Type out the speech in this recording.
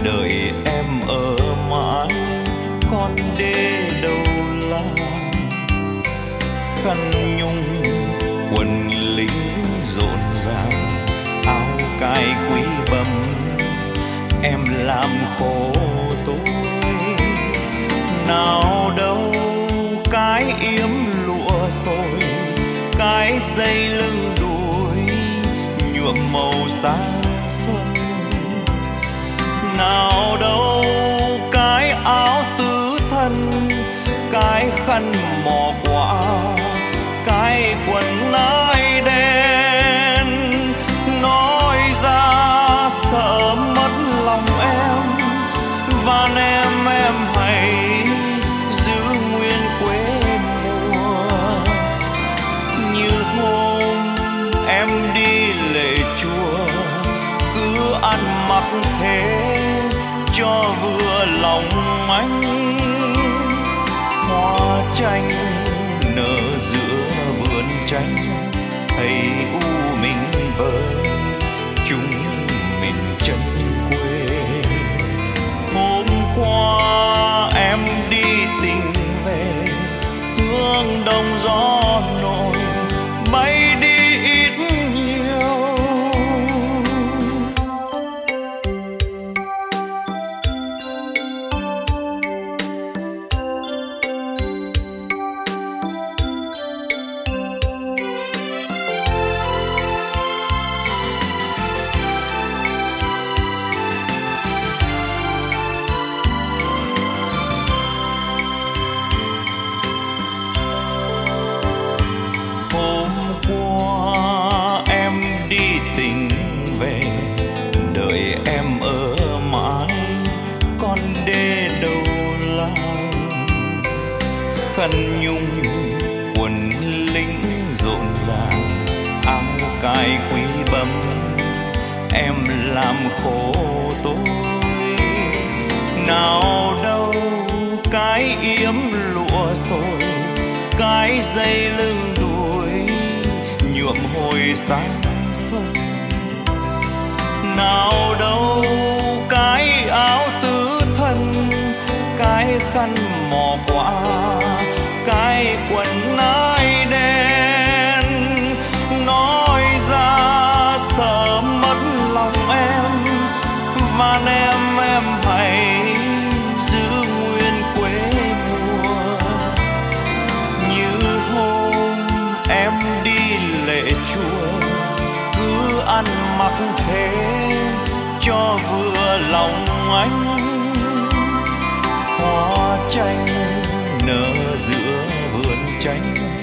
đợi em ở mãi con đê đầu lan. Khăn nhung quần lính rộn ràng, áo cài quý bầm em làm khổ tôi. Nào đâu cái yếm lụa rồi, cái dây lưng đuôi nhuộm màu sáng xuân. Nào đâu cái áo tứ thân, cái khăn mò quả, cái quần nai đen. Nói ra sợ mất lòng em, van em hãy giữ nguyên quê mùa. Như hôm em đi lễ chùa, cứ ăn mặc thế cho vừa lòng anh. Hoa chanh nở giữa vườn chanh, thấy u mình vơi chúng mình chân quê. Hôm qua em đi tình về, hương đông gió nổi bay đi ít nhiều. Khăn nhung quần lính rộn ràng, áo cài quý bấm em làm khổ tôi. Nào đâu cái yếm lụa rồi, cái dây lưng đuôi nhuộm hồi sáng xuân. Nào đâu cái áo tứ thân, cái khăn mò quả, cái quần nai đen. Nói ra sợ mất lòng em, van em hãy giữ nguyên quê mùa. Như hôm em đi lễ chùa, cứ ăn mặc thế cho vừa lòng anh. Hoa chanh nở giữa vườn chanh,